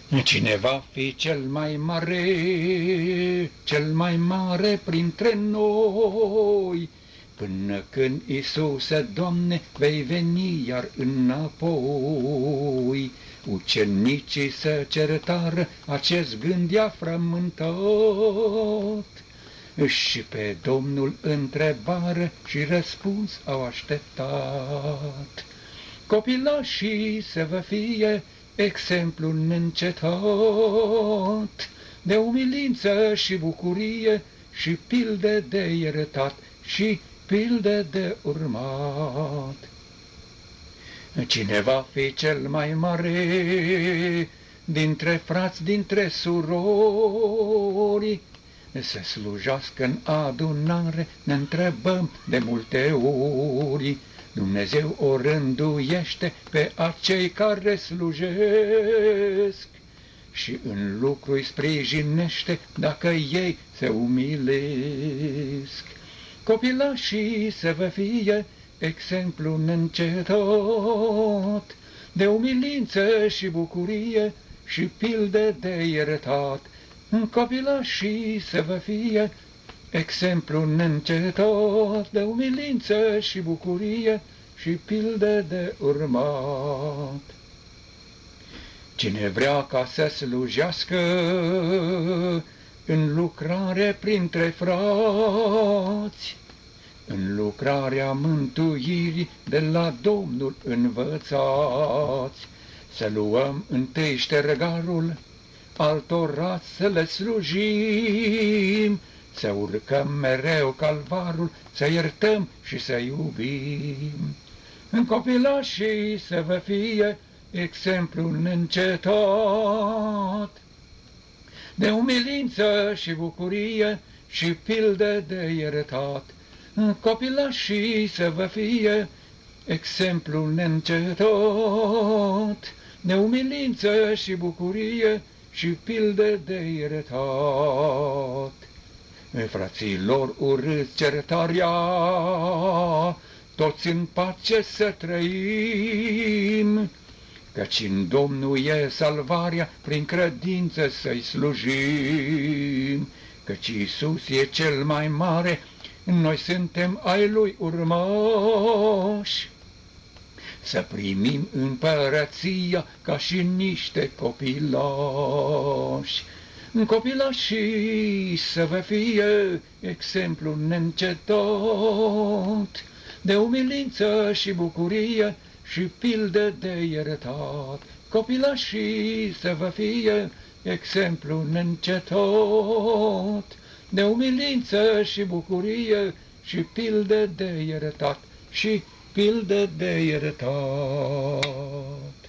Cine va fi cel mai mare printre noi? Până când, Iisuse, Doamne, vei veni iar înapoi. Ucenicii se certară, acest gând i-a frământat. Și pe Domnul întrebară și răspuns au așteptat. Copilașii să vă fie exemplu neîncetat de umilință și bucurie și pilde de iertat și pilde de urmat. Cine va fi cel mai mare dintre frați, dintre surori, să slujească în adunare, ne întrebăm de multe ori. Dumnezeu o rânduiește pe acei care slujesc și în lucru îi sprijinește dacă ei se umilesc. Copilașii să vă fie exemplu neîncetat de umilință și bucurie și pilde de iertat. Copilașii să vă fie exemplu neîncetat de umilință și bucurie și pilde de urmat. Cine vrea ca să slujească în lucrare printre frați, în lucrarea mântuirii de la Domnul învățați, să luăm întâi ștergarul, altora să le slujim, să urcăm mereu calvarul, să iertăm și să iubim. În copilașii să vă fie exemplu neîncetat de umilință și bucurie și pilde de iertat. În copilașii să vă fie exemplu neîncetat de umilință și bucurie și pilde de iertat. Fraților urâți certarea, toți în pace să trăim, căci în Domnul e salvarea, prin credință să-i slujim, căci Iisus e cel mai mare, noi suntem ai Lui urmași. Să primim împărăția ca și niște copilași. Copilașii să vă fie exemplu neîncetat de umilință și bucurie și pilde de iertat. Copilașii să vă fie exemplu neîncetat de umilință și bucurie și pilde de iertat și pilde de iertat.